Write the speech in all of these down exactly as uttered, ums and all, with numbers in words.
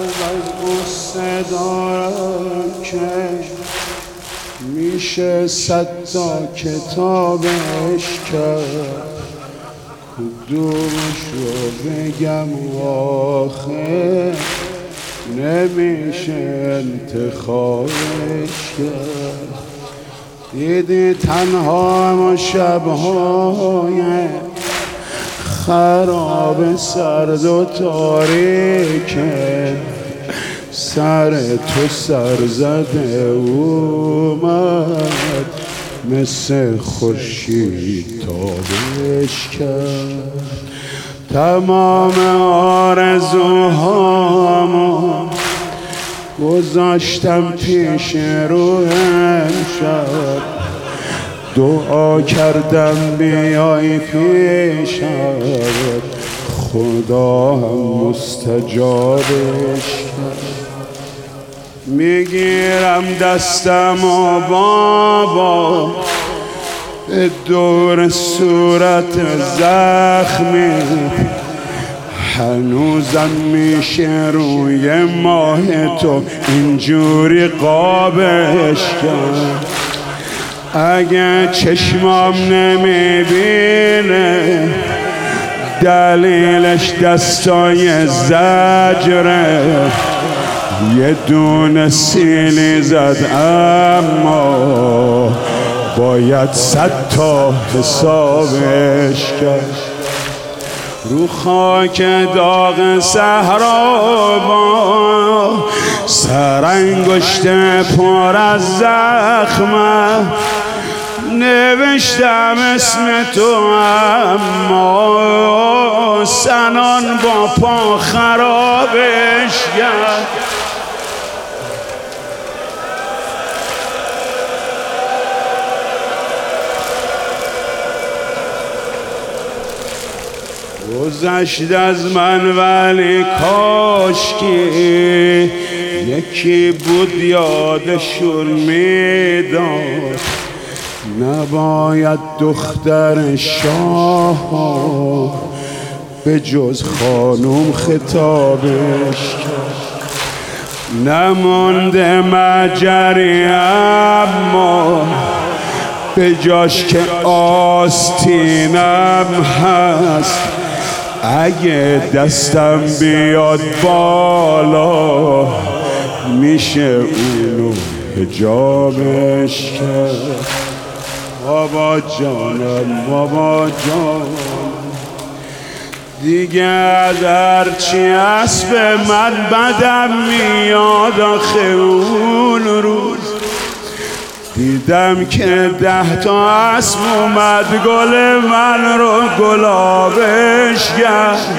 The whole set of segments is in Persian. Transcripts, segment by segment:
از اون صدا که میشه صد تا کتابش کرد، کدومش رو بگم آخه نمیشه انتخابش کرد. دیدی تنها ما شبهای خراب سرد و تاریکه، سر تو سر زده اومد مثل خورشید تابش کرد. تمام آرزوهامو گذاشتم پیش رو امشب، دعا کردم بیای پیشم، خدا هم مستجابش کرد. میگیرم دستم و بابا به دور صورت زخمی، هنوزم میشه روی ماه تو اینجوری قابش کرد. اگه چشمام نمیبینه دلیلش دستای زجره، یه دونه سیلی زد اما باید صد تا حسابش کرد. رو خاک داغ صحرا با سرانگشت پر از زخمه نوشتم اسم تو، اما سنان با پا خرابش کرد. گذشت از من ولی کاشکی یکی بود یادشون میداد، نباید دختر شاه به جز خانوم خطابش کرد. نمونده مجری اما به جاش که آستینم هست، اگه دستم بیاد بالا میشه اونو حجابش کرد. بابا جانم بابا جانم دیگه از هرچی هست به من بدم میاد. آخه اون روز دیدم که ده تا اسب اومد گل من رو گلابش کرد.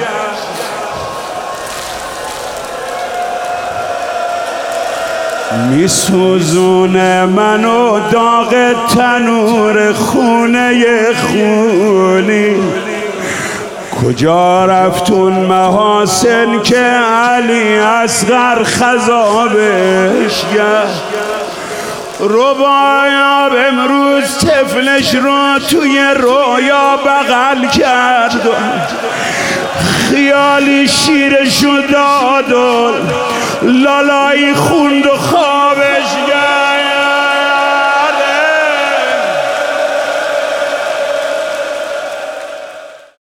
میسوزونه منو داغ تنور خونه خونی، کجا رفتون محاسن که علی اصغر خضابش کرد. ربایا امروز طفلش رو توی رویا بغل کرد، خیالی شیرشو داد و لالایی خوند و خواب